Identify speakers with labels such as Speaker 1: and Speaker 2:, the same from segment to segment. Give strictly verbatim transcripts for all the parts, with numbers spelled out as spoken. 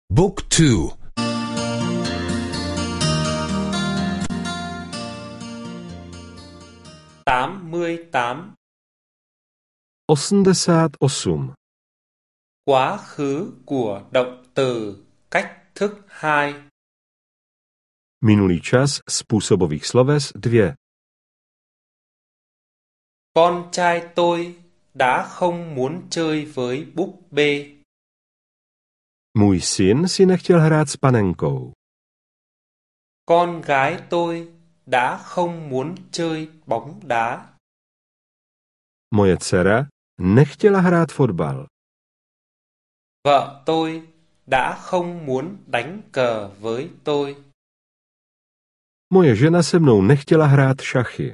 Speaker 1: Book two.
Speaker 2: tám mươi tám.
Speaker 3: osmdesát osm.
Speaker 2: Quá khứ của động từ cách thức hai.
Speaker 3: Minulý čas způsobových sloves dvě.
Speaker 2: Con trai tôi đã không muốn chơi với búp bê.
Speaker 3: Můj syn si nechtěl hrát s panenkou.
Speaker 2: Con gái tôi đã không muốn chơi bóng đá.
Speaker 3: Moje dcera nechtěla hrát fotbal.
Speaker 2: Vợ tôi đã không muốn đánh cờ với tôi.
Speaker 3: Moje žena se mnou nechtěla hrát šachy.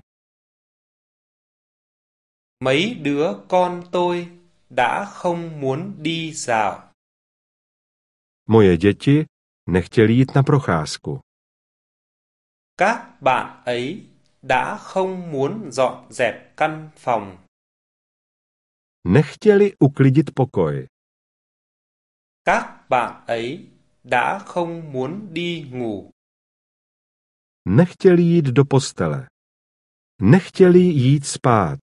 Speaker 2: Mấy đứa con tôi đã không muốn đi dạo.
Speaker 3: Moje děti nechtěly jít na procházku.
Speaker 2: Các bạn ấy đã không muốn dọn dẹp căn phòng.
Speaker 3: Nechtěli uklidit pokoj.
Speaker 2: Các bạn ấy đã không muốn đi ngủ.
Speaker 3: Nechtěli jít do postele. Nechtěli jít spát.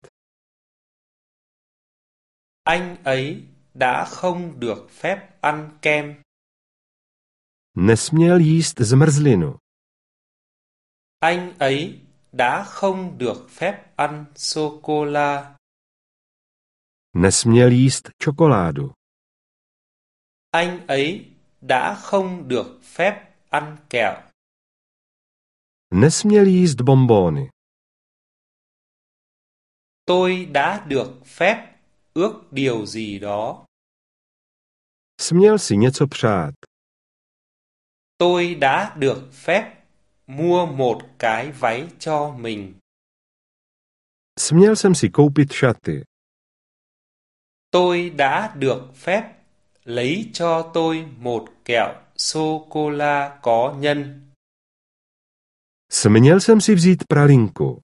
Speaker 2: Anh ấy đã không được phép ăn kem.
Speaker 3: Nesměl jíst zmrzlinu.
Speaker 2: Anh ấy đã không được phép ăn sô-cô-la.
Speaker 3: Nesměl jíst čokoládu.
Speaker 2: Anh ấy đã không được phép ăn kẹo.
Speaker 3: Nesměl jíst bonbóny.
Speaker 2: Tôi đã được phép ước điều gì đó.
Speaker 3: Směl si něco přát.
Speaker 2: Tôi đã được phép mua một cái váy cho mình.
Speaker 3: Směl jsem si koupit šaty.
Speaker 2: Tôi đã được phép lấy cho tôi một kẹo sô-cô-la có nhân.
Speaker 3: Směl jsem si vzít pralinku.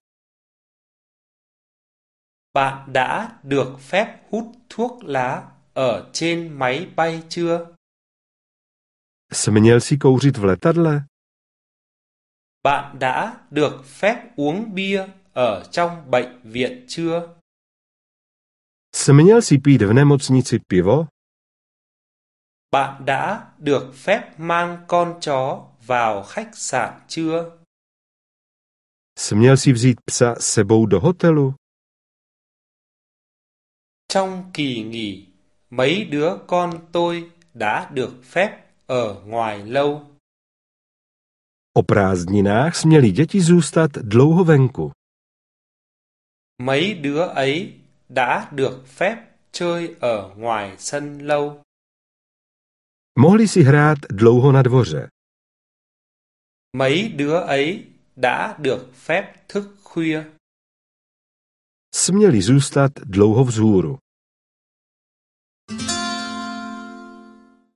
Speaker 2: Bạn đã được phép hút thuốc lá ở trên máy bay chưa?
Speaker 3: Směl si kouřit v letadle?
Speaker 2: Bạn đã được phép uống bia ở trong bệnh viện chưa?
Speaker 3: Směl si pít v nemocnici pivo?
Speaker 2: Bạn đã được phép mang con chó vào khách sạn chưa?
Speaker 3: Směl si vzít psa s sebou do hotelu?
Speaker 2: Trong kỳ nghỉ, mấy đứa con tôi đã được phép ở ngoài lâu.
Speaker 3: O prázdninách směli děti zůstat dlouho venku.
Speaker 2: Mấy đứa ấy đã được phép chơi ở ngoài sân lâu.
Speaker 3: Mohli si hrát dlouho na dvoře.
Speaker 2: Mấy đứa ấy đã được phép thức khuya.
Speaker 3: Směli zůstat dlouho vzhůru.